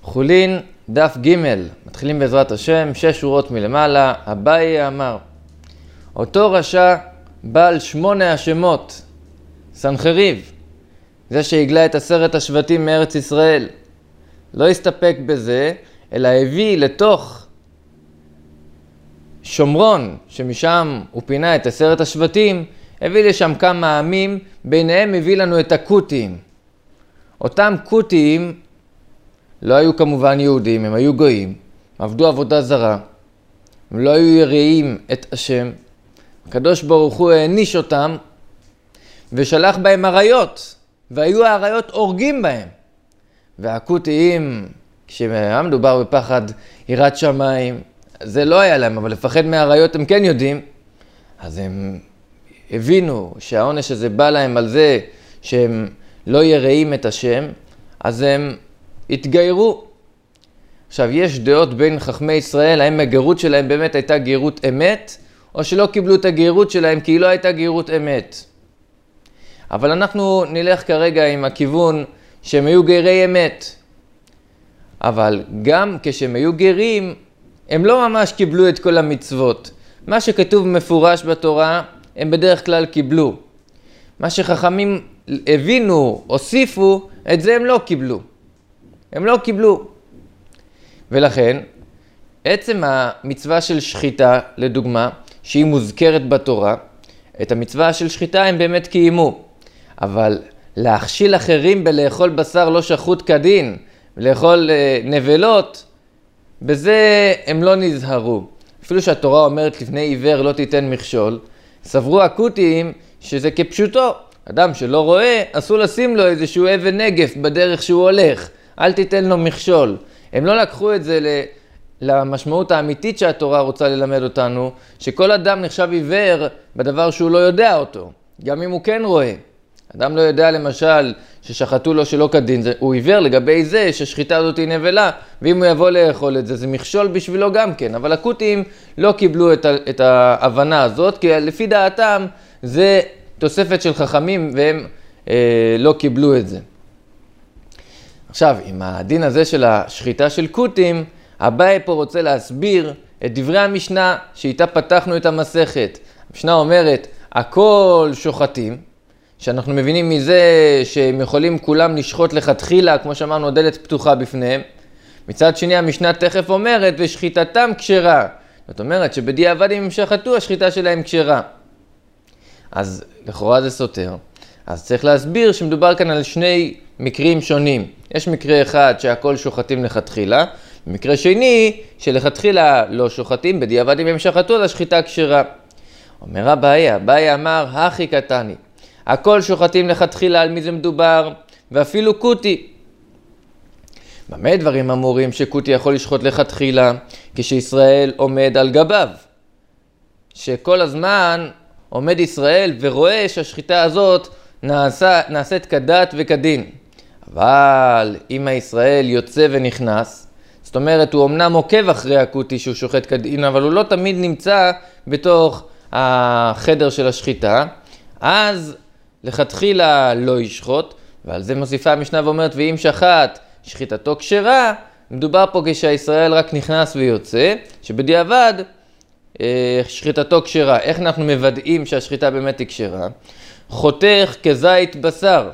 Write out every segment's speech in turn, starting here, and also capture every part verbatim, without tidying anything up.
חולין דף ג', מתחילים בעזרת השם, שש שורות מלמעלה. אביי אמר, אותו רשע בעל שמונה השמות, סנחריב, זה שהגלה את עשרת השבטים מארץ ישראל, לא הסתפק בזה, אלא הביא לתוך שומרון, שמשם הוא פינה את עשרת השבטים, הביא לשם כמה עמים, ביניהם הביא לנו את הקותיים. אותם קותיים לא היו כמובן יהודים, הם היו גויים, עבדו עבודה זרה, הם לא היו יראים את השם. הקדוש ברוך הוא העניש אותם ושלח בהם עריות, והיו העריות הורגים בהם. והקותיים, כשהיה מדובר בפחד יראת שמיים, זה לא היה להם, אבל לפחד מהעריות הם כן יודעים. אז הם הבינו שהעונש הזה בא להם על זה שהם לא יראים את השם, אז הם התגיירו. עכשיו, יש דעות בין חכמי ישראל, האם הגרות שלהם באמת הייתה גרות אמת, או שלא קיבלו את הגרות שלהם כי היא לא הייתה גרות אמת. אבל אנחנו נלך כרגע עם הכיוון שהם היו גרי אמת. אבל גם כשהם היו גרים, הם לא ממש קיבלו את כל המצוות. מה שכתוב מפורש בתורה, הם בדרך כלל קיבלו. מה שחכמים הבינו, הוסיפו, את זה הם לא קיבלו. הם לא קיבלו. ולכן, עצם המצווה של שחיטה, לדוגמה, שהיא מוזכרת בתורה, את המצווה של שחיטה הם באמת קיימו. אבל להכשיל אחרים בלאכול בשר לא שחוט כדין, לאכול אה, נבלות, בזה הם לא נזהרו. אפילו שהתורה אומרת לפני עיוור לא תיתן מכשול, סברו הקותיים שזה כפשוטו. אדם שלא רואה, אסור לשים לו איזשהו אבן נגף בדרך שהוא הולך. אל תיתן לו מכשול. הם לא לקחו את זה למשמעות האמיתית שהתורה רוצה ללמד אותנו, שכל אדם נחשב עיוור בדבר שהוא לא יודע אותו, גם אם הוא כן רואה. אדם לא יודע למשל ששחטו לו שלא כדין, הוא עיוור לגבי זה ששחיטה הזאת היא נבלה, ואם הוא יבוא לאכול את זה, זה מכשול בשבילו גם כן. אבל הקותיים לא קיבלו את, את ההבנה הזאת, כי לפי דעתם זה תוספת של חכמים והם אה, לא קיבלו את זה. עכשיו, עם הדין הזה של השחיטה של קותיים, אביי פה רוצה להסביר את דברי המשנה שאיתה פתחנו את המסכת. המשנה אומרת, הכל שוחטים, שאנחנו מבינים מזה שהם יכולים כולם לשחוט לכתחילה, כמו שאמרנו, הדלת פתוחה בפניהם. מצד שני, המשנה תכף אומרת, ושחיטתם כשרה. זאת אומרת שבדיעבד אם הם שחטו, השחיטה שלהם כשרה. אז לכאורה זה סותר. אז צריך להסביר שמדובר כאן על שני מקרים שונים. יש מקרה אחד שהכל שוחטים לכתחילה, מקרה שני שלכתחילה לא שוחטים, בדיעבד אם הם שחטו, אז השחיטה כשרה. אומר אביי, אביי אמר, הכי קטני. הכל שוחטים לכתחילה, על מי זה מדובר, ואפילו קוטי. במה דברים אמורים שקוטי יכול לשחוט לכתחילה, כשישראל עומד על גביו? שכל הזמן עומד ישראל ורואה שהשחיטה הזאת נעשה, נעשית כדת וכדין. אבל אם הישראל יוצא ונכנס, זאת אומרת הוא אמנם עוקב אחרי הקוטי שהוא שוחט כדין, אבל הוא לא תמיד נמצא בתוך החדר של השחיטה, אז לכתחילה לא ישחוט, ועל זה מוסיפה המשנה ואומרת, ואם שחט שחיטתו כשרה, מדובר פה כשהישראל רק נכנס ויוצא, שבדיעבד אה, שחיטתו כשרה. איך אנחנו מוודאים שהשחיטה באמת היא כשרה? חותך כזית בשר.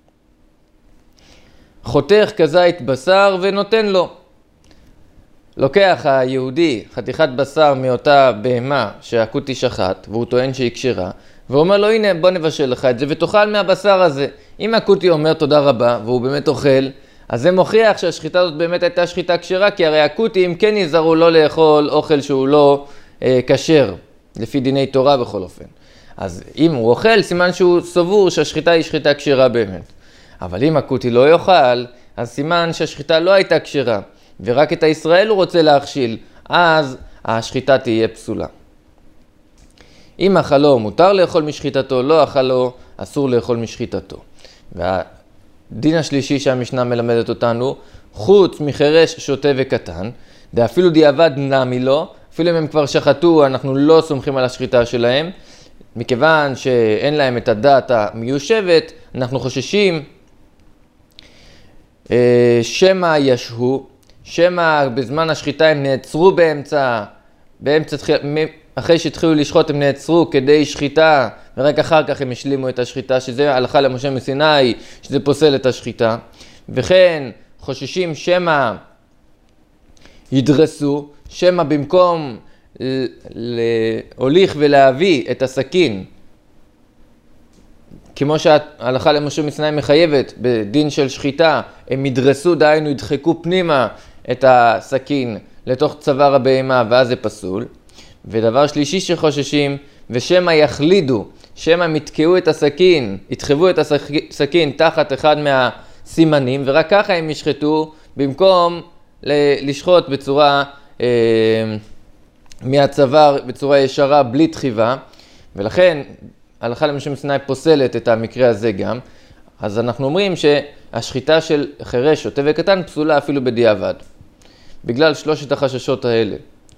חותך כזית בשר ונותן לו. לוקח היהודי חתיכת בשר מאותה בהמה שהקוטי שחט, והוא טוען שהיא כשרה, ואומר לו, הנה בוא נבשל לך את זה ותאכל מהבשר הזה. אם הקוטי אומר תודה רבה והוא באמת אוכל, אז זה מוכיח שהשחיטה הזאת באמת הייתה שחיטה כשרה, כי הרי הקוטים כן יזהרו לא לאכול אוכל שהוא לא אה, כשר, לפי דיני תורה בכל אופן. אז אם הוא אוכל, סימן שהוא סבור שהשחיטה היא שחיטה כשרה באמת. אבל אם הקוטי לא יאכל, אז סימן שהשחיטה לא הייתה כשרה, ורק את הישראל הוא רוצה להכשיל, אז השחיטה תהיה פסולה. אם אכלו מותר לאכול משחיטתו, לא אכלו אסור לאכול משחיטתו. והדין השלישי שהמשנה מלמדת אותנו, חוץ מחרש שוטה וקטן, ואפילו דיעבד נמי לו, אפילו אם הם כבר שחטו, אנחנו לא סומכים על השחיטה שלהם, מכיוון שאין להם את הדעת המיושבת, אנחנו חוששים שמא ישהו, שמא בזמן השחיטה הם נעצרו באמצע, באמצע, אחרי שהתחילו לשחוט הם נעצרו כדי שחיטה, ורק אחר כך הם השלימו את השחיטה, שזה הלכה למשה מסיני, שזה פוסל את השחיטה. וכן חוששים שמא ידרסו, שמא במקום להוליך ולהביא את הסכין, כמו שההלכה למשה מסיני מחייבת בדין של שחיטה, הם ידרסו, דהיינו ידחקו פנימה את הסכין לתוך צוואר הבהמה, ואז זה פסול. ודבר שלישי שחוששים, ושמא יחלידו, שמא מתקעו את הסכין, יתחבו את הסכין תחת אחד מהסימנים, ורק ככה הם ישחטו, במקום לשחוט בצורה, אה, מהצוואר בצורה ישרה, בלי תחיבה. ולכן ההלכה למשה מסיני פוסלת את המקרה הזה גם. אז אנחנו אומרים שהשחיטה של חירש, שוטה וקטן פסולה אפילו בדיעבד, בגלל שלושת החששות האלה.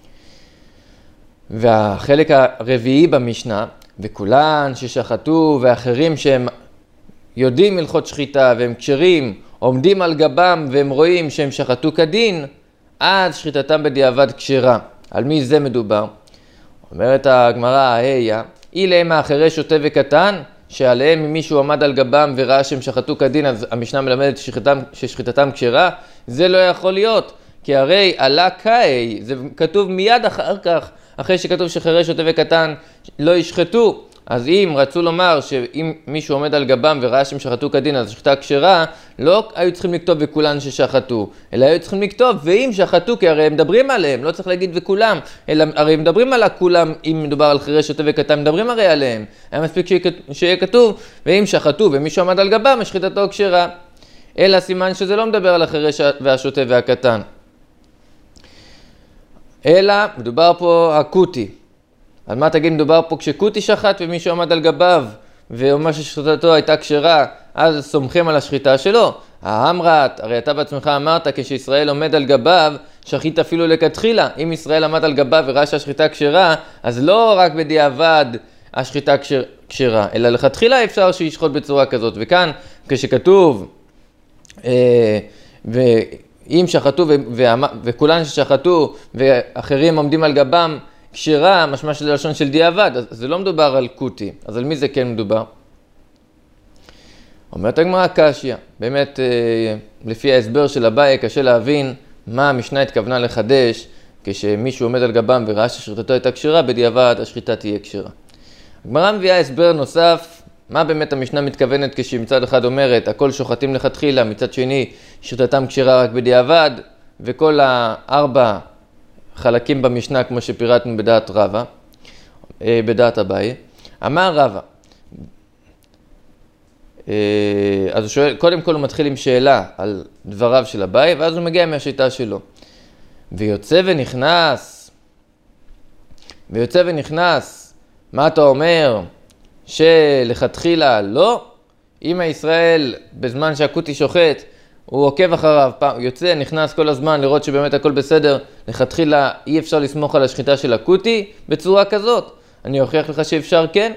והחלק הרביעי במשנה, וכולן ששחטו ואחרים שהם יודעים הלכות שחיטה והם כשרים, עומדים על גבם והם רואים שהם שחטו כדין, אז שחיטתם בדיעבד כשרה. על מי זה מדובר? אומרת הגמרא, היה, אילהם האחרי שוטה וקטן, שעליהם אם מישהו עמד על גבם וראה שהם שחטו כדין, אז המשנה מלמדת ששחיטתם, ששחיטתם כשרה. זה לא יכול להיות, כי הרי עלה קאי, זה כתוב מיד אחר כך, אחרי שכתוב שחירש שוטה וקטן לא ישחטו. אז אם רצו לומר שאם מישהו עומד על גבם וראה שהם שחטו כדין, אז שחיטה כשרה, לא היו צריכים לכתוב וכולן ששחטו, אלא היו צריכים לכתוב ואם שחטו, כי הרי הם מדברים עליהם, לא צריך להגיד וכולם, אלא הרי הם מדברים על הכולם, אם מדובר על חירש שוטה וקטן, מדברים הרי עליהם. היה מספיק שיהיה כתוב ואם שחטו ומישהו עמד על גבם, שחיטתו כשרה. אלא סימן שזה לא מדבר על החירש והשוטה והקטן, אלא מדובר פה הקוטי. על מה תגיד מדובר פה? כשקוטי שחט ומישהו עמד על גביו ואומר ששחיטתו הייתה כשרה, אז סומכים על השחיטה שלו. האמרת, הרי אתה בעצמך אמרת, כשישראל עומד על גביו, שחית אפילו לכתחילה. אם ישראל עמד על גביו וראה שהשחיטה כשרה, אז לא רק בדיעבד השחיטה כשרה, אלא לכתחילה אפשר שישחוט בצורה כזאת. וכאן, כשכתוב, אה, ואם שחטו ו- ו- וכולן ששחטו ואחרים עומדים על גבם, כשרה, משמע שזה לשון של דיעבד, אז זה לא מדובר על קוטי. אז על מי זה כן מדובר? אומרת הגמרא קשיא, באמת לפי ההסבר של אביי קשה להבין מה המשנה התכוונה לחדש כשמישהו עומד על גבם וראה ששחיטתו הייתה כשרה, בדיעבד השחיטה תהיה כשרה. הגמרא מביאה הסבר נוסף, מה באמת המשנה מתכוונת כשהיא מצד אחד אומרת הכל שוחטים לכתחילה, מצד שני שחיטתם כשרה רק בדיעבד, וכל הארבע חלקים במשנה כמו שפירטנו בדעת רבא, בדעת אביי. אמר רבא, אז הוא שואל, קודם כל הוא מתחיל עם שאלה על דבריו של אביי, ואז הוא מגיע מהשיטה שלו. ויוצא ונכנס, ויוצא ונכנס, מה אתה אומר? שלכתחילה לא? אם הישראל בזמן שהקוטי שוחט, הוא עוקב אחריו, יוצא, נכנס כל הזמן לראות שבאמת הכל בסדר, לכתחילה אי אפשר לסמוך על השחיטה של הקוטי בצורה כזאת. אני אוכיח לך שאפשר כן.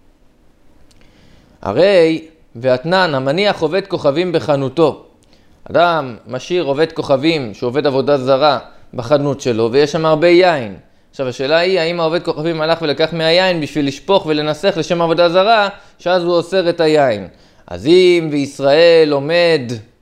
הרי, ואתנן, המניח עובד כוכבים בחנותו. אדם משאיר עובד כוכבים שעובד עבודה זרה בחנות שלו, ויש שם הרבה יין. עכשיו השאלה היא, האם העובד כוכבים הלך ולקח מהיין בשביל לשפוך ולנסח לשם עבודה זרה, שאז הוא אוסר את היין. אז אם וישראל עומד,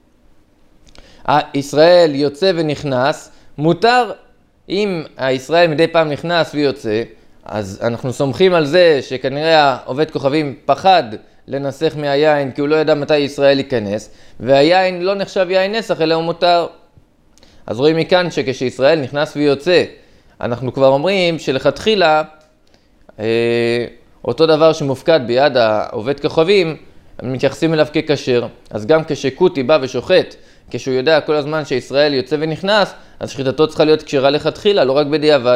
ישראל יוצא ונכנס, מותר, אם הישראל מדי פעם נכנס ויוצא, אז אנחנו סומכים על זה שכנראה העובד כוכבים פחד לנסח מהיין, כי הוא לא ידע מתי ישראל ייכנס, והיין לא נחשב יין נסח, אלא הוא מותר. אז רואים מכאן שכשישראל נכנס ויוצא, אנחנו כבר אומרים שלכתחילה, אה, אותו דבר שמופקד ביד העובד כוכבים, מתייחסים אליו ככשר. אז גם כשקוטי בא ושוחט, כשהוא יודע כל הזמן שישראל יוצא ונכנס, אז שחיטתו צריכה להיות כשרה לכתחילה, לא רק בדיעבד.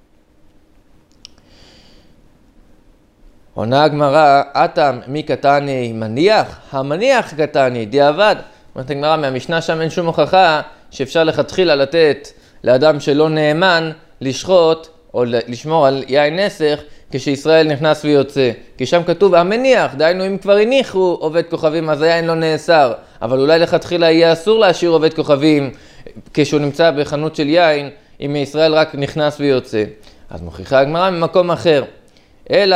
עונה הגמרא, אתם מי קטני מניח? המניח קטני, דיעבד. אומרת הגמרא, מהמשנה שם אין שום הוכחה שאפשר לכתחילה לתת לאדם שלא נאמן לשחוט או לשמור על יין נסך כשישראל נכנס ויוצא. כי שם כתוב המניח, דהיינו אם כבר הניחו עובד כוכבים אז היין לא נאסר. אבל אולי לכתחילה יהיה אסור להשאיר עובד כוכבים כשהוא נמצא בחנות של יין, אם ישראל רק נכנס ויוצא. אז מוכיחה הגמרא ממקום אחר. אלא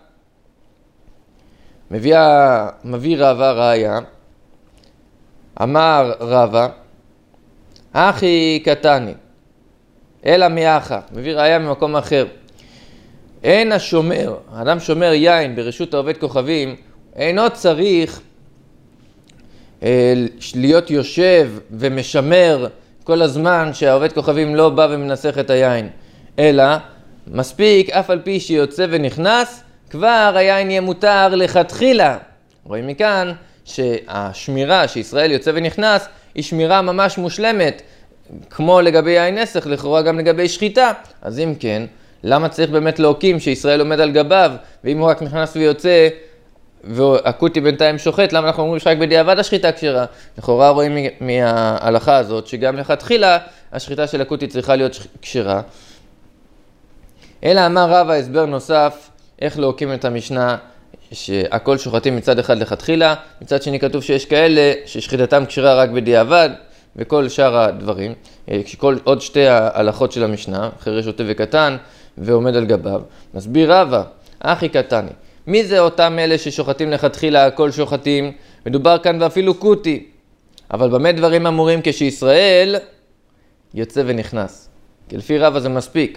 מביאה, מביא רבא ראיה, אמר רבא, אחי קטני, אלא מאחה, מביא ראיה ממקום אחר. אין השומר, האדם שומר יין ברשות העובד כוכבים, אינו צריך אה, להיות יושב ומשמר כל הזמן שהעובד כוכבים לא בא ומנסח את היין, אלא מספיק אף על פי שיוצא ונכנס, כבר היין יהיה מותר לכתחילה. רואים מכאן שהשמירה שישראל יוצא ונכנס היא שמירה ממש מושלמת, כמו לגבי יין נסך, לכאורה גם לגבי שחיטה. אז אם כן, למה צריך באמת להוקים שישראל עומד על גביו, ואם הוא רק נכנס ויוצא והקוטי בינתיים שוחט, למה אנחנו אומרים שרק בדיעבד השחיטה כשרה? לכאורה רואים מההלכה הזאת שגם לכתחילה השחיטה של הקוטי צריכה להיות כשרה. אלא אמר רבא הסבר נוסף איך להוקים את המשנה שהכל שוחטים מצד אחד לכתחילה, מצד שני כתוב שיש כאלה ששחיטתם כשרה רק בדיעבד וכל שאר הדברים, כשכל עוד שתי ההלכות של המשנה, חירש שוטה וקטן ועומד על גביו. מסביר רבא, אחי קטני, מי זה אותם אלה ששוחטים לכתחילה הכל שוחטים? מדובר כאן ואפילו קוטי, אבל במה דברים אמורים כשישראל יוצא ונכנס? כי לפי רבא זה מספיק.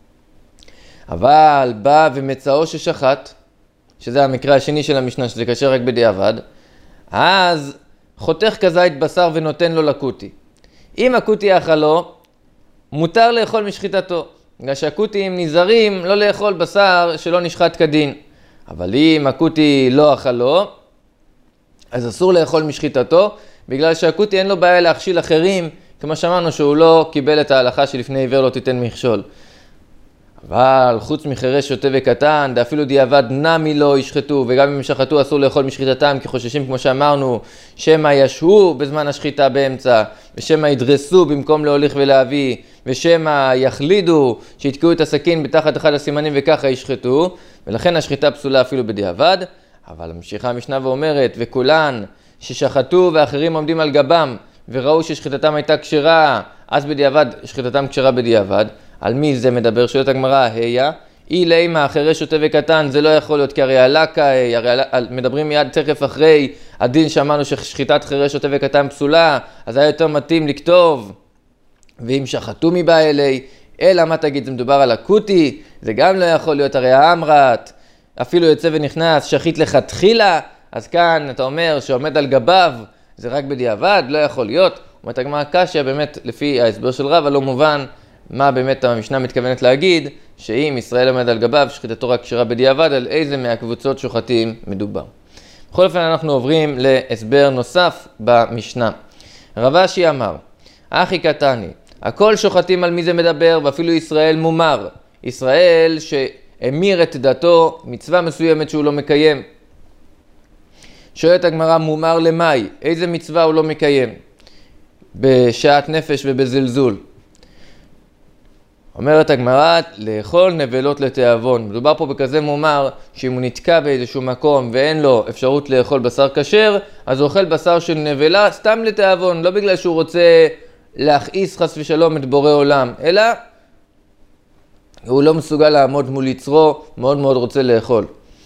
אבל בא ומצאו ששחט, שזה המקרה השני של המשנה, שזה קשה רק בדיעבד, אז חותך כזית בשר ונותן לו לקוטי. אם הקוטי אכלו, מותר לאכול משחיטתו, בגלל שהקוטים נזהרים לא לאכול בשר שלא נשחט כדין. אבל אם הקוטי לא אכלו, אז אסור לאכול משחיטתו, בגלל שהקוטי אין לו בעיה להכשיל אחרים, כמו שאמרנו שהוא לא קיבל את ההלכה שלפני עיוור לא תיתן מכשול. אבל חוץ מחירש שוטה וקטן, אפילו דיעבד נמי לא ישחטו, וגם אם שחטו אסור לאכול משחיטתם, כי חוששים כמו שאמרנו, שמא ישהו בזמן השחיטה באמצע, ושמא ידרסו במקום להוליך ולהביא, ושמא יחלידו שיתקעו את הסכין בתחת אחד הסימנים וככה ישחטו, ולכן השחיטה פסולה אפילו בדיעבד. אבל המשיכה המשנה ואומרת, וכולן ששחטו ואחרים עומדים על גבם, וראו ששחיטתם הייתה כשרה, אז בדיעבד שחיטתם כשרה בדיעבד. על מי זה מדבר? שואלת הגמרא, היה, אי לימה חירש שוטה וקטן, זה לא יכול להיות, כי הרי הלקה, הרי מדברים מיד תכף אחרי הדין שאמרנו ששחיטת חירש שוטה וקטן פסולה, אז היה יותר מתאים לכתוב, ואם שחטו מבא אלי, אלא מה תגיד, זה מדובר על הקוטי, זה גם לא יכול להיות, הרי האמרת, אפילו יוצא ונכנס, שחית לכתחילה, אז כאן אתה אומר שעומד על גביו, זה רק בדיעבד, לא יכול להיות. אומרת הגמרא קשיא, באמת לפי ההסבר של רבא לא מובן, מה באמת המשנה מתכוונת להגיד, שאם ישראל עומד על גביו, שחיטתו רק כשרה בדיעבד, על איזה מהקבוצות שוחטים מדובר. בכל אופן אנחנו עוברים להסבר נוסף במשנה. רב אשי אמר, אחי קטני, הכל שוחטים על מי זה מדבר, ואפילו ישראל מומר. ישראל שאמיר את דתו, מצווה מסוימת שהוא לא מקיים. שואלת הגמרא, מומר למאי, איזה מצווה הוא לא מקיים? בשעת נפש ובזלזול. אומרת הגמרא, לאכול נבלות לתיאבון. מדובר פה בכזה מומר, שאם הוא נתקע באיזשהו מקום ואין לו אפשרות לאכול בשר כשר, אז הוא אוכל בשר של נבלה סתם לתיאבון, לא בגלל שהוא רוצה להכעיס חס ושלום את בורא עולם, אלא הוא לא מסוגל לעמוד מול יצרו, מאוד מאוד רוצה לאכול.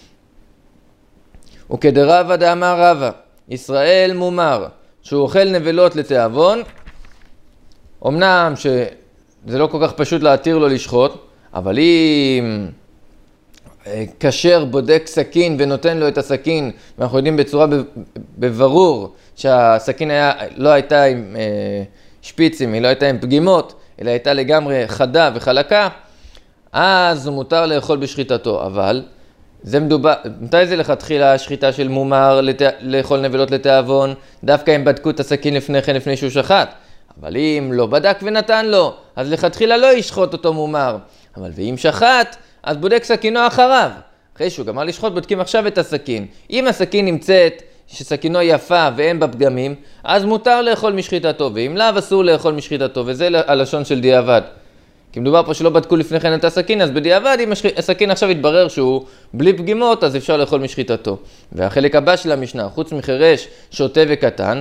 וכדרבא דאמר רבא, ישראל מומר, שהוא אוכל נבלות לתיאבון, אמנם ש... זה לא כל כך פשוט להתיר לו לשחוט, אבל אם כשר בודק סכין ונותן לו את הסכין, ואנחנו יודעים בצורה בברור שהסכין היה, לא הייתה עם אה, שפיצים, היא לא הייתה עם פגימות, אלא הייתה לגמרי חדה וחלקה, אז הוא מותר לאכול בשחיטתו. אבל זה מדובר, מתי זה לכתחילה השחיטה של מומר לת... לאכול נבלות לתיאבון? דווקא הם בדקו את הסכין לפני כן, לפני שהוא שחט. אבל אם לא בדק ונתן לו, אז לכתחילה לא ישחוט אותו מומר. אבל ואם שחט, אז בודק סכינו אחריו. אחרי שהוא גמר לשחוט, בודקים עכשיו את הסכין. אם הסכין נמצאת שסכינו יפה ואין בה פגמים, אז מותר לאכול משחיטתו, ואם לאו אסור לאכול משחיטתו, וזה הלשון של דיעבד. כי מדובר פה שלא בדקו לפני כן את הסכין, אז בדיעבד אם הסכין עכשיו יתברר שהוא בלי פגימות, אז אפשר לאכול משחיטתו. והחלק הבא של המשנה, חוץ מחירש, שוטה וקטן,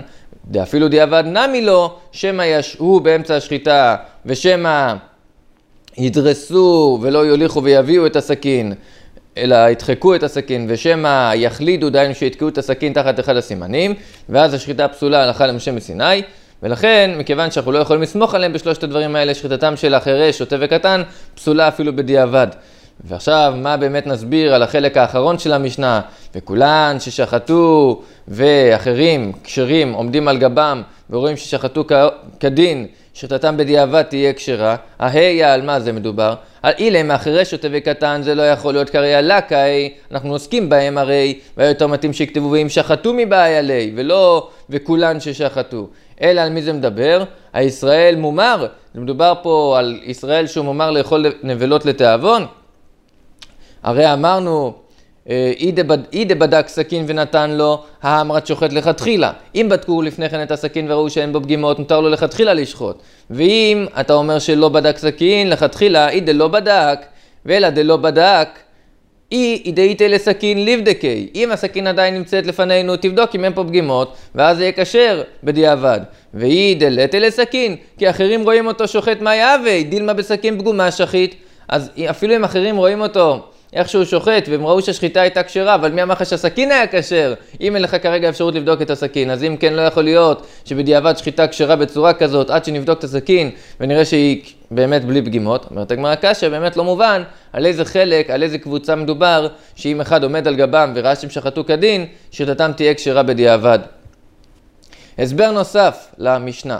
אפילו דיעבד נמי לו, שמא ישהו באמצע השחיטה, ושמא ידרסו ולא יוליכו ויביאו את הסכין, אלא ידחקו את הסכין, ושמא יחלידו, דיינו שיתקעו את הסכין תחת אחד הסימנים, ואז השחיטה פסולה הלכה למשה מסיני, ולכן, מכיוון שאנחנו לא יכולים לסמוך עליהם בשלושת הדברים האלה, שחיטתם של החירש, שוטה וקטן, פסולה אפילו בדיעבד. ועכשיו, מה באמת נסביר על החלק האחרון של המשנה? וכולן ששחטו ואחרים, כשרים, עומדים על גבם ורואים ששחטו כדין, שחיטתם בדיעבד תהיה כשרה. ההיה, על מה זה מדובר? על אילם, החירש, שוטה וקטן, זה לא יכול להיות קרי הלקאי, אנחנו עוסקים בהם הרי, והיה יותר מתאים שיכתבו והם שחטו מבעיה לי, ולא וכולן ששחטו. אלא על מי זה מדבר? הישראל מומר, זה מדובר פה על ישראל שהוא מומר לאכול נבלות לתאבון. הרי אמרנו, אידה בדק סכין ונתן לו, האמרת שוחט לכתחילה. אם בדקו לפני כן את הסכין וראו שאין בו פגימות, נותר לו לכתחילה לשחוט. ואם אתה אומר שלא בדק סכין לכתחילה, אידה לא בדק, ואלא דלא בדק, אי דאיתה לסכין לבדקי. אם הסכין עדיין נמצאת לפנינו, תבדוק אם אין פה פגימות, ואז זה יהיה כשר בדיעבד. ואי דלתה לסכין, כי אחרים רואים אותו שוחט מאי אבי, דילמה בסכין פגומה שחית. אז אפילו אם אחרים רואים אותו איך שהוא שוחט, והם ראו שהשחיטה הייתה כשרה, אבל מי אמר לך שהסכין היה כשר? אם אין לך כרגע אפשרות לבדוק את הסכין, אז אם כן לא יכול להיות שבדיעבד שחיטה כשרה בצורה כזאת, עד שנבדוק את הסכין ונראה שהיא באמת בלי פגימות. אומרת הגמרא קשה, באמת לא מובן על איזה חלק, על איזה קבוצה מדובר, שאם אחד עומד על גבם וראה שהם שחטו כדין, שחיטתם תהיה כשרה בדיעבד. הסבר נוסף למשנה.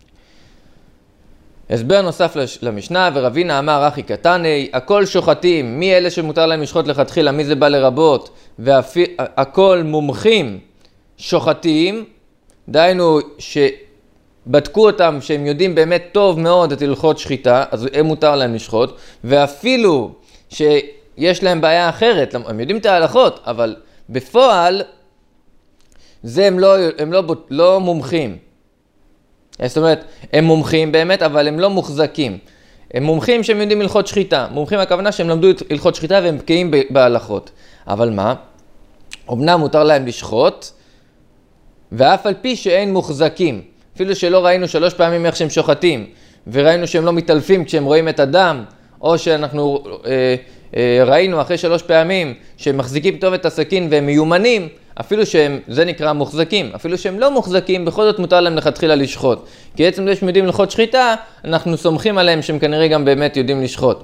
הסבר נוסף למשנה, ורבינה אמר אחי קטני, הכל שוחטים, מי אלה שמותר להם לשחוט לכתחילה, מי זה בא לרבות, והכל מומחים שוחטים, דהיינו שבדקו אותם שהם יודעים באמת טוב מאוד את הלכות שחיטה, אז הם מותר להם לשחוט, ואפילו שיש להם בעיה אחרת, הם יודעים את ההלכות, אבל בפועל זה הם לא, הם לא, לא מומחים. זאת אומרת, הם מומחים באמת, אבל הם לא מוחזקים. הם מומחים שהם יודעים הלכות שחיטה. מומחים הכוונה שהם למדו את הלכות שחיטה והם בקיאים בהלכות. אבל מה? אמנם מותר להם לשחוט, ואף על פי שאין מוחזקים. אפילו שלא ראינו שלוש פעמים איך שהם שוחטים, וראינו שהם לא מתעלפים כשהם רואים את הדם, או שאנחנו אה, אה, ראינו אחרי שלוש פעמים שהם מחזיקים טוב את הסכין והם מיומנים, אפילו שהם, זה נקרא מוחזקים, אפילו שהם לא מוחזקים, בכל זאת מותר להם לכתחילה לשחוט. כי עצם זה שהם יודעים הלכות שחיטה, אנחנו סומכים עליהם שהם כנראה גם באמת יודעים לשחוט.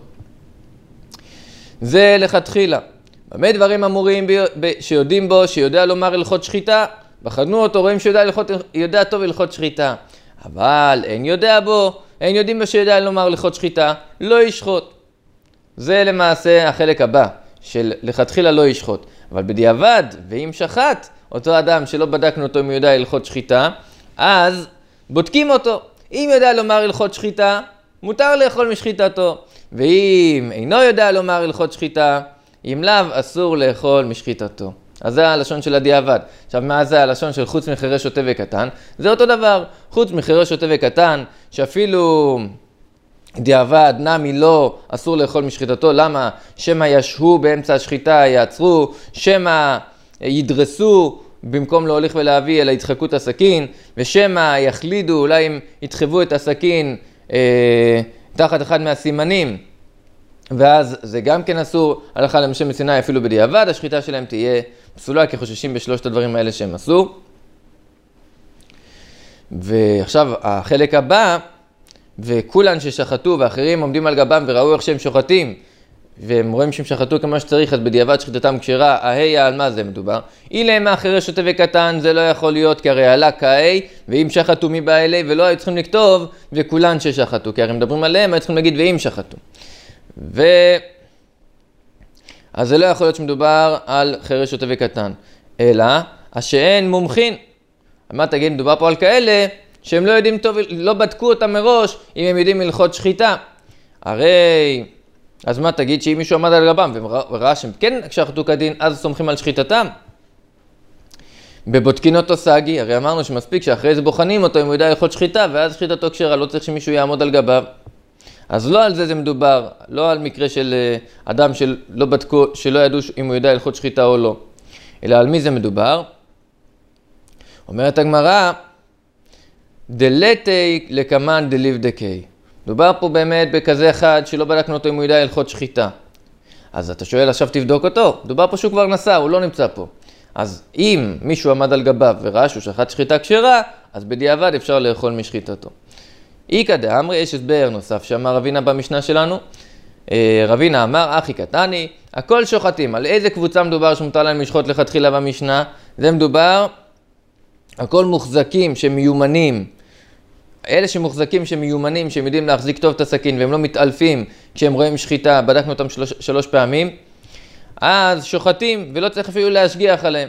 זה לכתחילה. במה דברים אמורים ב- שיודעים בו, שיודע לומר הלכות שחיטה, בחנו אותו, רואים שיודע הלכות, יודע טוב הלכות שחיטה. אבל אין יודע בו, אין יודעים בו שיודע לומר הלכות שחיטה, לא ישחוט. זה למעשה החלק הבא, של לכתחילה לא ישחוט. אבל בדיעבד, ואם שחט, אותו אדם שלא בדקנו אותו אם יודע הלכות שחיטה, אז בודקים אותו. אם יודע לומר הלכות שחיטה, מותר לאכול משחיטתו. ואם אינו יודע לומר הלכות שחיטה, אם לאו אסור לאכול משחיטתו. אז זה הלשון של הדיעבד. עכשיו, מה זה הלשון של חוץ מחירש שוטה וקטן? זה אותו דבר. חוץ מחירש שוטה וקטן, שאפילו דיעבד, נמי לא, אסור לאכול משחיטתו. למה? שמא ישהו באמצע השחיטה, יעצרו, שמא ידרסו במקום להוליך ולהביא, אלא ידחקו את הסכין, ושמא יחלידו, אולי הם ידחבו את הסכין אה, תחת אחד מהסימנים, ואז זה גם כן אסור, הלכה למשה מסיני אפילו בדיעבד, השחיטה שלהם תהיה פסולה, כי חוששים בשלושת הדברים האלה שהם עשו. ועכשיו החלק הבא, וכולן ששחטו ואחרים עומדים על גבם וראו איך שהם שוחטים, והם רואים שהם שחטו כמו שצריך, אז בדיעבד שחיטתם כשרה, ההיה על מה זה מדובר? אילם מאחרי שוטה וקטן, זה לא יכול להיות, כי הרי עלה כהי, ואם שחטו מי בא אלי, ולא היו צריכים לכתוב, וכולן ששחטו, כי הרי מדברים עליהם, היו צריכים להגיד ואם שחטו. ו... אז זה לא יכול להיות שמדובר על חירש שוטה וקטן, אלא השאין מומחין. מה תגיד, מדובר פה על כאלה שהם לא יודעים טוב, לא בדקו אותם מראש אם הם יודעים הלכות שחיטה. הרי, אז מה תגיד, שאם מישהו עמד על גבם וראה שהם כן שחטו כדין, אז סומכים על שחיטתם? בבודקין אותו סגי, הרי אמרנו שמספיק שאחרי זה בוחנים אותו אם הוא יודע הלכות שחיטה, ואז שחיטתו כשרה, לא צריך שמישהו יעמוד על גביו. אז לא על זה זה מדובר, לא על מקרה של אדם שלא בדקו, שלא ידעו אם הוא יודע הלכות שחיטה או לא, אלא על מי זה מדובר? אומרת הגמרא, דלתי לקמן דליב דקי. דובר פה באמת בכזה אחד שלא בדקנו אותו אם הוא יודע הלכות שחיטה. אז אתה שואל, עכשיו תבדוק אותו. דובר פה שהוא כבר נסע, הוא לא נמצא פה. אז אם מישהו עמד על גביו וראה שהוא שחט שחיטה כשרה, אז בדיעבד אפשר לאכול משחיטתו. איקא דאמרי, יש הסבר נוסף שאמר רבינה במשנה שלנו. רבינה אמר, אחי קטני, הכל שוחטים. על איזה קבוצה מדובר שמותר להם לשחוט לכתחילה במשנה? זה מדובר, הכל מוחזקים שמיומנים. אלה שמוחזקים שמיומנים, שהם יודעים להחזיק טוב את הסכין והם לא מתעלפים כשהם רואים שחיטה, בדקנו אותם שלוש, שלוש פעמים, אז שוחטים ולא צריך אפילו להשגיח עליהם.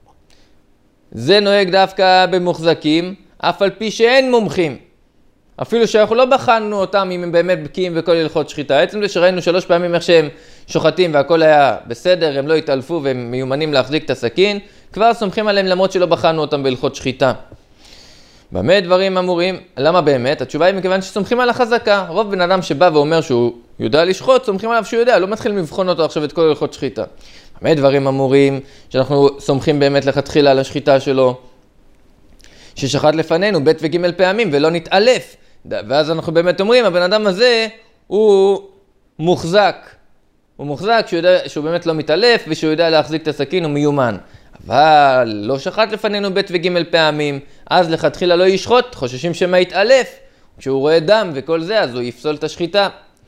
זה נוהג דווקא במוחזקים, אף על פי שאין מומחים. אפילו שאנחנו לא בחנו אותם אם הם באמת בקיאים וכל הלכות שחיטה. עצם זה שראינו שלוש פעמים איך שהם שוחטים והכל היה בסדר, הם לא התעלפו והם מיומנים להחזיק את הסכין, כבר סומכים עליהם למרות שלא בחנו אותם בהלכות שחיטה. במה דברים אמורים? למה באמת? התשובה היא מכיוון שסומכים על החזקה. רוב בן אדם שבא ואומר שהוא יודע לשחוט, סומכים עליו שהוא יודע, לא מתחילים לבחון אותו עכשיו את כל הלכות שחיטה. במה דברים אמורים? שאנחנו סומכים באמת לכתחילה על השחיטה שלו, ששחט לפנינו בית וג' פעמים ולא נתעלף. ואז אנחנו באמת אומרים, הבן אדם הזה הוא מוחזק. הוא מוחזק שהוא, יודע, שהוא באמת לא מתעלף ושהוא יודע להחזיק את הסכין, הוא מיומן. אבל לא שחט לפנינו בית וג' פעמים, אז לכתחילה לא ישחוט, חוששים שמה יתעלף. כשהוא רואה דם וכל זה, אז הוא יפסול את השחיטה.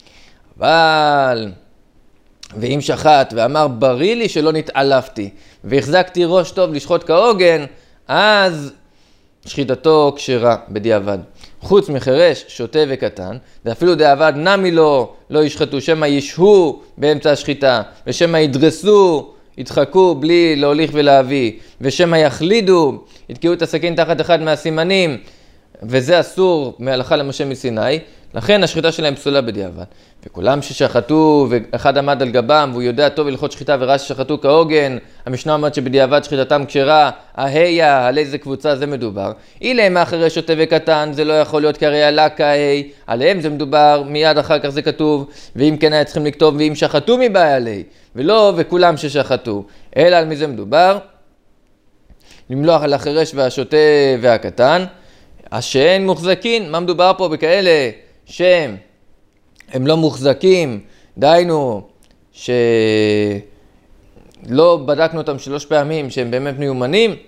אבל, ואם שחט ואמר בריא לי שלא נתעלפתי, והחזקתי ראש טוב לשחוט כהוגן, אז שחיטתו כשרה בדיעבד. חוץ מחרש, שוטה וקטן, ואפילו דיעבד נמי לו, לא ישחטו, שמה ישהו באמצע השחיטה, ושמה ידרסו, ידחקו בלי להוליך ולהביא, ושמה יחלידו, יתקעו את הסכין תחת אחד מהסימנים, וזה אסור מהלכה למשה מסיני, לכן השחיטה שלהם פסולה בדיעבד. וכולם ששחטו ואחד עמד על גבם והוא יודע טוב הלכות שחיטה וראה ששחטו כהוגן, המשנה אומרת שבדיעבד שחיטתם כשרה, ההיה, על איזה קבוצה זה מדובר. אילהם אחרי שוטה וקטן, זה לא יכול להיות כי הרי עלה כהי, עליהם זה מדובר, מיד אחר כך זה כתוב, ואם כן היה צריכים לכתוב ואם שחטו מבעי עלי, ולא וכולם ששחטו, אלא על מי זה מדובר, למלוח על החרש והשוטה והקטן, השאין מוחזקין. מה מדובר פה בכאלה שהם הם לא מוחזקים, דיינו שלא בדקנו אותם שלוש פעמים שהם באמת מיומנים.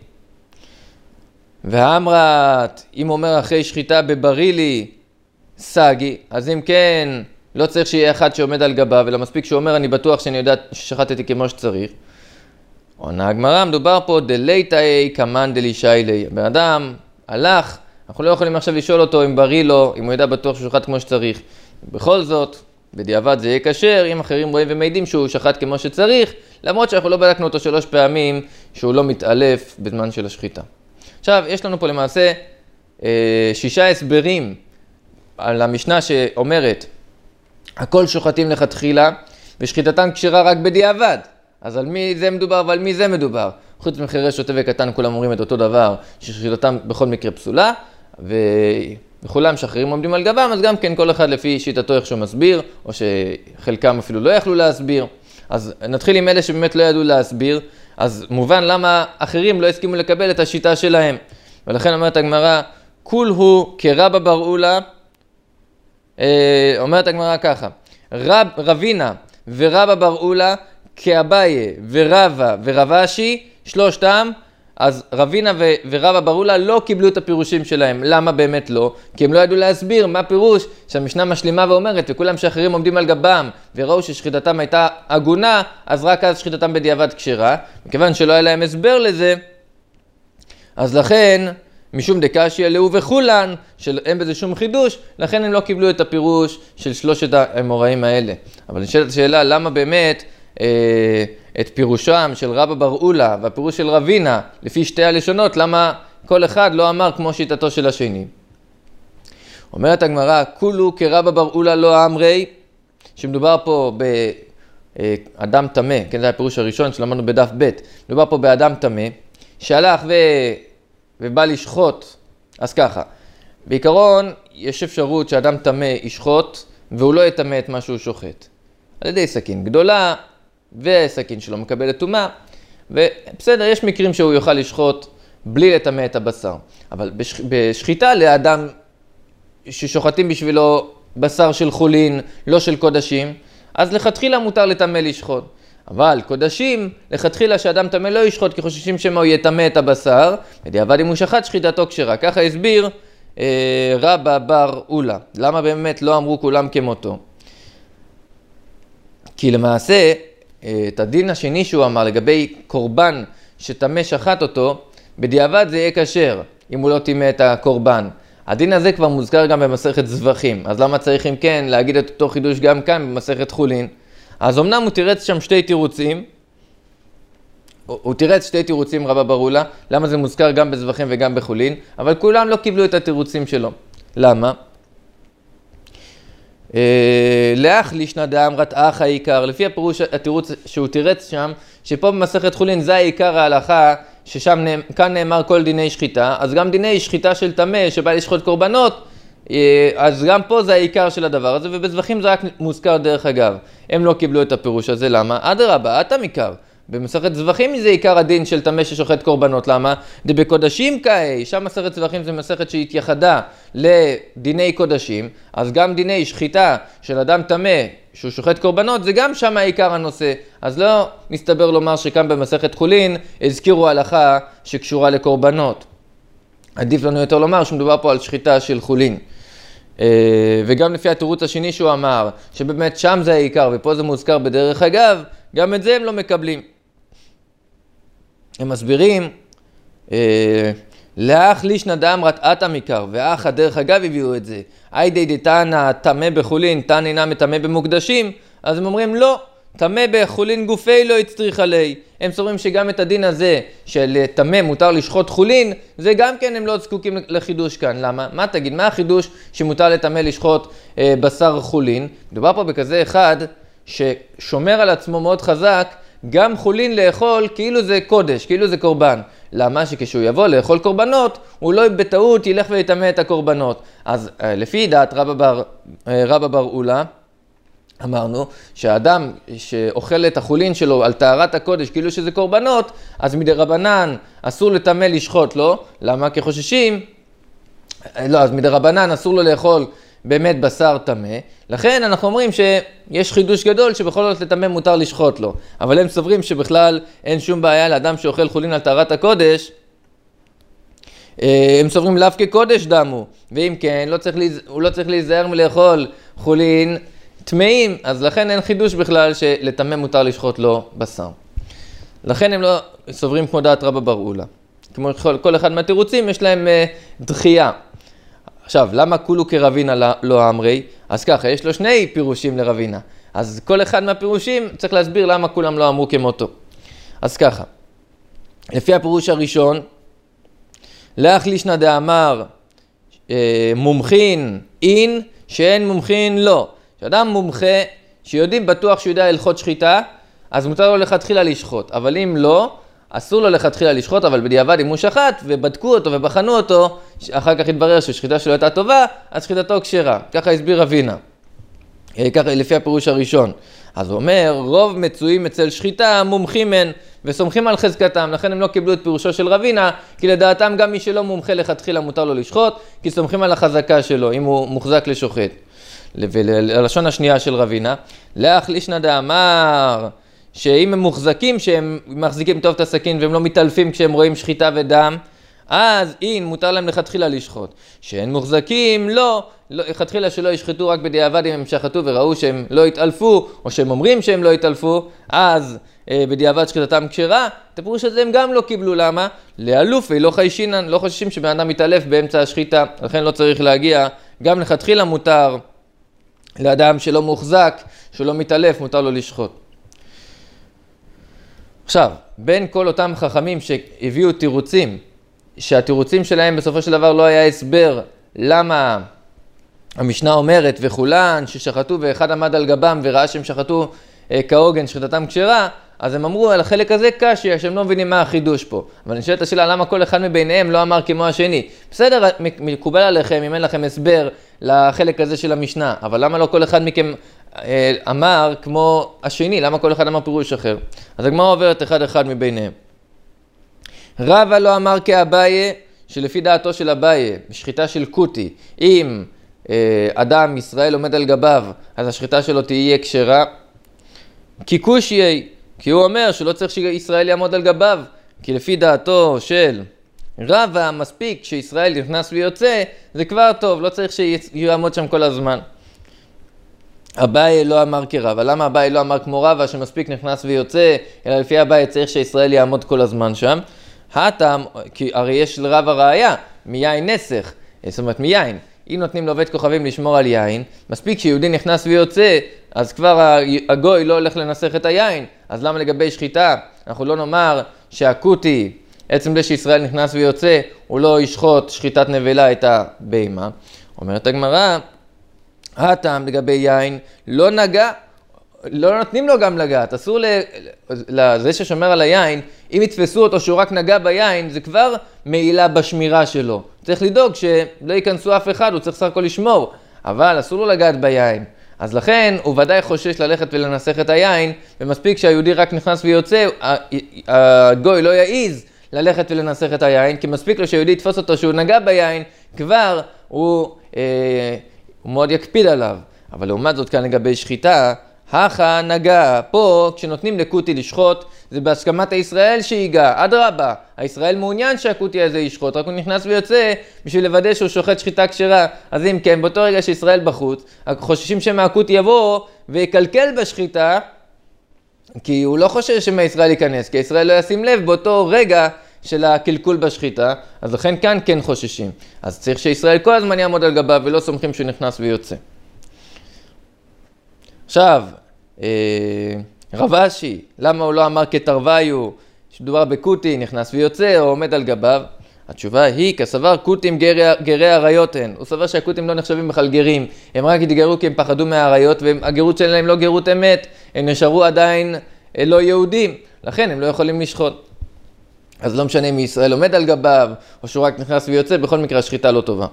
והאמרת, אם אומר אחרי שחיטה בבריא לי סגי, אז אם כן לא צריך שיהיה אחד שעומד על גבה, ולא מספיק שהוא אומר אני בטוח שאני יודע ששחטתי כמו שצריך. עונה הגמרא, מדובר פה דליתאי כמן דלישיילי. בן אדם הלך, אנחנו לא יכולים עכשיו לשאול אותו אם בריא לו, אם הוא יודע בטוח שהוא שחט כמו שצריך. בכל זאת, בדיעבד זה יהיה כשר, אם אחרים רואים ומעידים שהוא שחט כמו שצריך, למרות שאנחנו לא בדקנו אותו שלוש פעמים שהוא לא מתעלף בזמן של השחיטה. עכשיו, יש לנו פה למעשה אה, שישה הסברים על המשנה שאומרת, הכל שוחטים לכתחילה, ושחיטתם כשרה רק בדיעבד. אז על מי זה מדובר ועל מי זה מדובר? חוץ מחרש, שוטה וקטן כולם אומרים את אותו דבר, ששחיטתם בכל מקרה פסולה, וכולם שאחרים עומדים על גבם, אז גם כן כל אחד לפי שיטתו איך שהוא מסביר, או שחלקם אפילו לא יכלו להסביר. אז נתחיל עם אלה שבאמת לא ידעו להסביר, אז מובן למה אחרים לא הסכימו לקבל את השיטה שלהם. ולכן אומרת הגמרא, כול הוא כרבא בר אולה, אומרת הגמרא ככה, רב, רבינה ורבא בר אולה, כאביי ורבא ורבשי, שלושתם, אז רבינה ו- ורבא בר אולה לא קיבלו את הפירושים שלהם. למה באמת לא? כי הם לא ידעו להסביר מה פירוש שהמשנה משלימה ואומרת, וכולם שאחרים עומדים על גבם וראו ששחיטתם הייתה הגונה, אז רק אז שחיטתם בדיעבד כשרה. מכיוון שלא היה להם הסבר לזה, אז לכן, משום דקשיא להו וכולן, שאין בזה שום חידוש, לכן הם לא קיבלו את הפירוש של שלושת האמוראים האלה. אבל נשאלת השאלה, למה באמת את פירושם של רבא בר אולה והפירוש של רבינה לפי שתי הלשונות, למה כל אחד לא אמר כמו שיטתו של השני? אומרת הגמרא, כולו כרבא בר אולה לא אמרי, שמדובר פה באדם טמא, כן, זה הפירוש הראשון שלמדנו בדף ב', מדובר פה באדם טמא שהלך ו... ובא לשחוט. אז ככה, בעיקרון יש אפשרות שאדם טמא ישחוט והוא לא יטמא את מה שהוא שוחט על ידי סכין גדולה, והסכין שלו מקבל טומאה, ובסדר, יש מקרים שהוא יוכל לשחוט בלי לטמא את הבשר. אבל בשח... בשחיטה לאדם ששוחטים בשבילו בשר של חולין, לא של קודשים, אז לכתחילה מותר לטמא לשחוט. אבל קודשים, לכתחילה שאדם טמא לא ישחוט, כי חוששים שמה הוא יטמא את הבשר, בדיעבד אם הוא שחט שחיטתו כשרה. ככה הסביר אה, רבא בר אולה. למה באמת לא אמרו כולם כמותו? כי למעשה, אה, את הדין השני שהוא אמר לגבי קורבן שטמא שחט אותו, בדיעבד זה יהיה כשר, אם הוא לא טימא את הקורבן. הדין הזה כבר מוזכר גם במסכת זבחים, אז למה צריך אם כן להגיד את אותו חידוש גם כאן במסכת חולין? אז אמנם הוא תירץ שם שתי תירוצים, הוא תירץ שתי תירוצים רבא בר אולה, למה זה מוזכר גם בזבחים וגם בחולין, אבל כולם לא קיבלו את התירוצים שלו. למה? לאח לישנא דאמרת אח העיקר, לפי הפירוש התירוץ שהוא תירץ שם, שפה במסכת חולין זה העיקר ההלכה, ששם כאן נאמר כל דיני שחיטה, אז גם דיני שחיטה של טמא שבא לשחוט קורבנות, אז גם פה זה העיקר של הדבר הזה, ובזבחים זה רק מוזכר דרך אגב. הם לא קיבלו את הפירוש הזה, למה? אדרבה, אתם עיקר. במסכת זבחים זה עיקר הדין של טמא ששוחט קורבנות, למה? דבקודשים כאי, שם מסכת זבחים זה מסכת שהתייחדה לדיני קודשים, אז גם דיני שחיטה של אדם טמא שהוא שוחט קורבנות, זה גם שם העיקר הנושא. אז לא מסתבר לומר שכאן במסכת חולין הזכירו הלכה שקשורה לקורבנות. עדיף לנו יותר לומר שמדובר פה על שחיטה של חולין. וגם לפי התירוץ השני שהוא אמר, שבאמת שם זה העיקר ופה זה מוזכר בדרך אגב, גם את זה הם לא מקבלים. הם מסבירים, לאח לישנא דאמרת אתם עיקר, ואח הדרך אגב הביאו את זה. איידי דתנא טמא בחולין, תנא אינה מטמא במוקדשים, אז הם אומרים לא, טמא בחולין גופי לא יצטריך עלי. הם סוברים שגם את הדין הזה של טמא מותר לשחוט חולין, זה גם כן הם לא זקוקים לחידוש כאן. למה? מה תגיד? מה החידוש שמותר לטמא לשחוט אה, בשר חולין? מדובר פה בכזה אחד ששומר על עצמו מאוד חזק, גם חולין לאכול כאילו זה קודש, כאילו זה קורבן. למה? שכשהוא יבוא לאכול קורבנות, הוא לא בטעות ילך ויטמא את הקורבנות. אז אה, לפי דעת רבא בר, אה, רבא בר אולה, אמרנו שהאדם שאוכל את החולין שלו על טהרת הקודש כאילו שזה קורבנות, אז מדי רבנן אסור לטמא לשחוט לו. למה? כי חוששים, לא, אז מדי רבנן אסור לו לאכול באמת בשר טמא. לכן אנחנו אומרים שיש חידוש גדול שבכל זאת לטמא מותר לשחוט לו. אבל הם סוברים שבכלל אין שום בעיה לאדם שאוכל חולין על טהרת הקודש. הם סוברים לאו כקודש דמו, ואם כן לא צריך להיז... הוא לא צריך להיזהר מלאכול חולין טמאים, אז לכן אין חידוש בכלל שלטמא מותר לשחוט לו בשר. לכן הם לא סוברים כמו דעת רבא בר אולה. כמו כל אחד מהתירוצים יש להם uh, דחייה. עכשיו, למה כולו כרבינה לא אמרי? אז ככה, יש לו שני פירושים לרבינה. אז כל אחד מהפירושים צריך להסביר למה כולם לא אמרו כמותו. אז ככה, לפי הפירוש הראשון, לאח לישנא דאמר אה, מומחין אין, שאין מומחין לא. שאדם מומחה, שיודעים בטוח שהוא יודע הלכות שחיטה, אז מותר לו לכתחילה לשחוט. אבל אם לא, אסור לו לכתחילה לשחוט, אבל בדיעבד אם הוא שחט ובדקו אותו ובחנו אותו, אחר כך התברר ששחיטה שלו הייתה טובה, אז שחיטתו כשרה. ככה הסביר רבינה. ככה לפי הפירוש הראשון. אז הוא אומר, רוב מצויים אצל שחיטה מומחים הן וסומכים על חזקתם, לכן הם לא קיבלו את פירושו של רבינה, כי לדעתם גם מי שלא מומחה לכתחילה מותר לו לשחוט, כי סומכים על החזקה שלו, אם הוא מוחזק לשוחט. וללשון השנייה של רבינה, לאח לישנא דאמר, שאם הם מוחזקים, שהם מחזיקים טוב את הסכין והם לא מתעלפים כשהם רואים שחיטה ודם, אז אין, מותר להם לכתחילה לשחוט. שאין מוחזקים, לא, לכתחילה שלא ישחטו רק בדיעבד אם הם שחטו וראו שהם לא התעלפו, או שהם אומרים שהם לא התעלפו, אז אה, בדיעבד שחיטתם כשרה. את הפירוש הזה הם גם לא קיבלו, למה? לאלופי, לא חיישינן, לא חוששים שבן אדם מתעלף באמצע השחיטה, לכן לא צריך להגיע, גם לכתחילה מותר לאדם שלא מוחזק, שלא מתעלף, מותר לו לשחוט. עכשיו, בין כל אותם חכמים שהביאו תירוצים, שהתירוצים שלהם בסופו של דבר לא היה הסבר למה המשנה אומרת וכולן ששחטו ואחד עמד על גבם וראה שהם שחטו אה, כהוגן שחיטתם כשרה, אז הם אמרו על החלק הזה קשיא, שהם לא מבינים מה החידוש פה. אבל אני שואלת השאלה למה כל אחד מביניהם לא אמר כמו השני. בסדר, מקובל עליכם אם אין לכם הסבר לחלק הזה של המשנה, אבל למה לא כל אחד מכם אה, אמר כמו השני? למה כל אחד אמר פירוש אחר? אז הגמרא עוברת אחד אחד מביניהם. רבא לא אמר כאביי, שלפי דעתו של אביי, שחיטה של קוטי, אם אה, אדם ישראל עומד על גביו, אז השחיטה שלו תהיה כשרה. כי קושי, כי הוא אומר שלא צריך שישראל יעמוד על גביו, כי לפי דעתו של רבא מספיק שישראל נכנס ויוצא, זה כבר טוב, לא צריך שיעמוד שם כל הזמן. אביי לא אמר כרבא. למה אביי לא אמר כמו רבא שמספיק נכנס ויוצא, אלא לפי אביי צריך שישראל יעמוד כל הזמן שם? הטעם, כי הרי יש לרבא ראיה, מיין נסך, זאת אומרת מיין. אם נותנים לו בית כוכבים לשמור על יין, מספיק שיהודי נכנס ויוצא, אז כבר הגוי לא הולך לנסח את היין. אז למה לגבי שחיטה? אנחנו לא נאמר שהקוטי, עצם זה שישראל נכנס ויוצא, הוא לא ישחוט שחיטת נבלה את הבהמה. אומרת הגמרא, הטעם לגבי יין לא נגע, לא נותנים לו גם לגעת. אסור לזה ששומר על היין, אם יתפסו אותו שהוא רק נגע ביין, זה כבר מעילה בשמירה שלו. צריך לדאוג שלא ייכנסו אף אחד, הוא צריך סך הכל לשמור. אבל אסור לו לגעת ביין. אז לכן הוא ודאי חושש ללכת ולנסח את היין, ומספיק שהיהודי רק נכנס ויוצא, הגוי לא יעיז ללכת ולנסח את היין, כי מספיק לו שהיהודי יתפוס אותו שהוא נגע ביין, כבר הוא, אה, הוא מאוד יקפיד עליו. אבל לעומת זאת כאן לגבי שחיטה, הכה נגע, פה כשנותנים לקוטי לשחוט, זה בהסכמת הישראל שיגע, עד רבה, הישראל מעוניין שהקוטי הזה ישחוט, רק הוא נכנס ויוצא בשביל לוודא שהוא שוחט שחיטה כשרה. אז אם כן, באותו רגע שישראל בחוץ, חוששים שמהקוטי יבוא ויקלקל בשחיטה, כי הוא לא חושש שמהישראל ייכנס, כי ישראל לא ישים לב באותו רגע של הקלקול בשחיטה, אז לכן כאן כן חוששים. אז צריך שישראל כל הזמן יעמוד על גביו ולא סומכים שהוא נכנס ויוצא. עכשיו, רב אשי, למה הוא לא אמר כתרוויו, שדובר בקוטי, נכנס ויוצא, או עומד על גביו? התשובה היא, כסבר קוטים גרי, גרי עריות הן. הוא סבר שהקוטים לא נחשבים בכלל גרים. הם רק התגרו כי הם פחדו מהעריות, והגרות שלהם לא גרות אמת. הם נשארו עדיין לא יהודים. לכן הם לא יכולים לשחוט. אז לא משנה אם ישראל עומד על גביו, או שהוא רק נכנס ויוצא, בכל מקרה השחיטה לא טובה.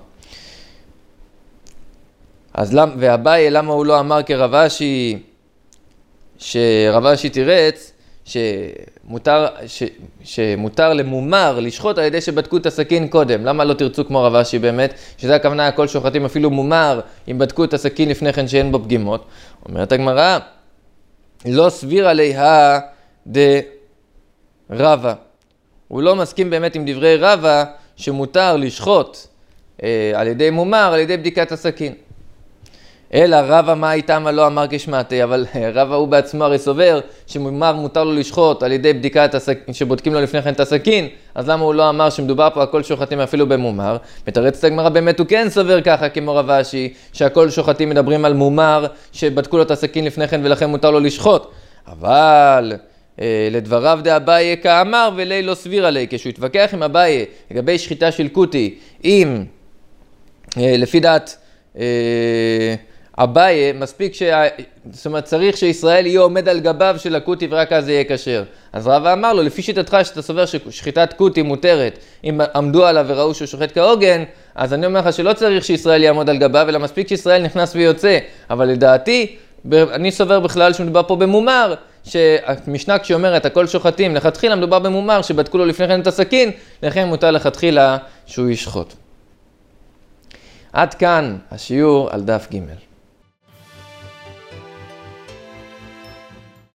אז למ, ואביי, למה הוא לא אמר כרב אשי, שרב אשי תירץ, שמותר, ש, שמותר למומר לשחוט על ידי שבדקו את הסכין קודם. למה לא תרצו כמו רב אשי באמת? שזה הכוונה, הכל שוחטים אפילו מומר, אם בדקו את הסכין לפני כן שאין בו פגימות. אומרת הגמרא, לא סביר עליה דרבא. הוא לא מסכים באמת עם דברי רבא, שמותר לשחוט אה, על ידי מומר, על ידי בדיקת הסכין. אלא רבא מה איתם לא אמר כשמעתי, אבל רבא הוא בעצמו הרי סובר שמומר מותר לו לשחוט על ידי בדיקת הסכין, שבודקים לו לפני כן את הסכין, אז למה הוא לא אמר שמדובר פה הכל שוחטים אפילו במומר? מתרצת הגמרא, באמת הוא כן סובר ככה כמו רב אשי, שהכל שוחטים מדברים על מומר שבדקו לו את הסכין לפני כן ולכן מותר לו לשחוט. אבל אה, לדבריו דאביי כאמר ולי לא סביר עלי, כשהוא התווכח עם אביי לגבי שחיטה של קוטי, אם אה, לפי דעת אה, אביי, מספיק ש... זאת אומרת, צריך שישראל יהיה עומד על גביו של הקוטי ורק אז יהיה כשר. אז רבא אמר לו, לפי שיטתך שאתה סובר ששחיטת קוטי מותרת, אם עמדו עליו וראו שהוא שוחט כהוגן, אז אני אומר לך שלא צריך שישראל יעמוד על גביו, אלא מספיק שישראל נכנס ויוצא. אבל לדעתי, אני סובר בכלל שמדובר פה במומר, שהמשנה כשאומרת הכל שוחטים, לכתחילה מדובר במומר שבדקו לו לפני כן את הסכין, לכן מותר לכתחילה שהוא ישחוט. עד כאן השיעור על דף ג'.